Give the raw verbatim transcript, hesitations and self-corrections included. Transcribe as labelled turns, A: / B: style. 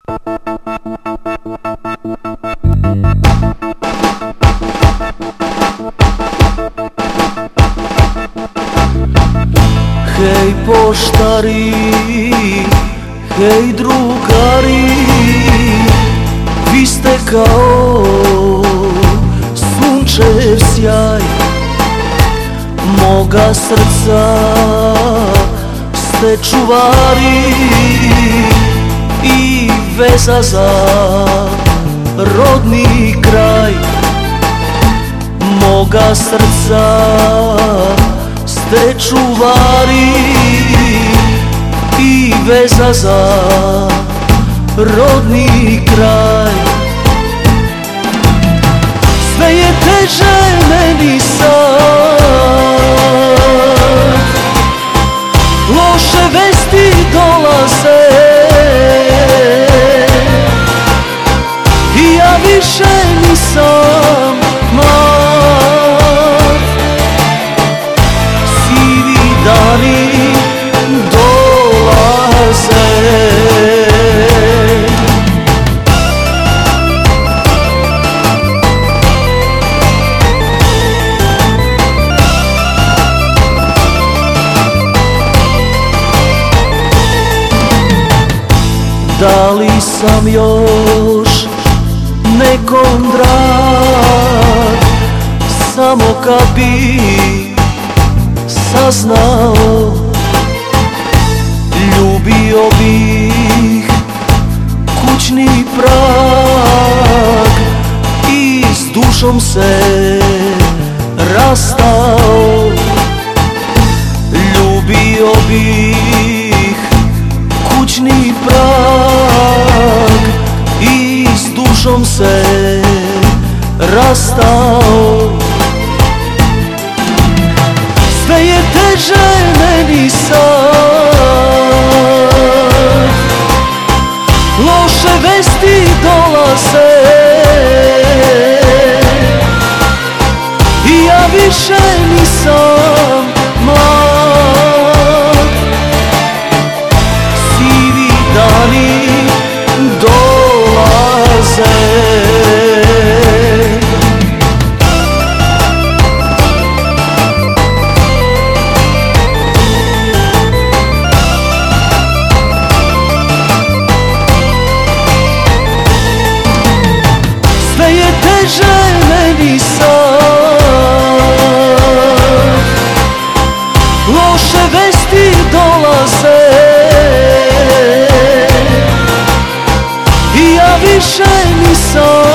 A: Hej poštari, hej drugari, vi ste kao sunčev sjaj moga srca, ste čuvari i veza za rodni kraj moga srca, ste čuvari i veza za rodni kraj. Sve je teže meni sad, loše vesti dolaze i ja više nisam mlad. Sivi dani dolaze, da li sam još nekom drag, samo kad bi saznao, ljubio bih kućni prag i s dušom se rastao. Ljubio bih kućni prag i s dušom se rastao. Sve je teže meni sad, loše vesti dolaze i ja više nisam mlad. Sivi dani dolaze, sve je teže meni sad, loše vesti dolaze i ja više nisam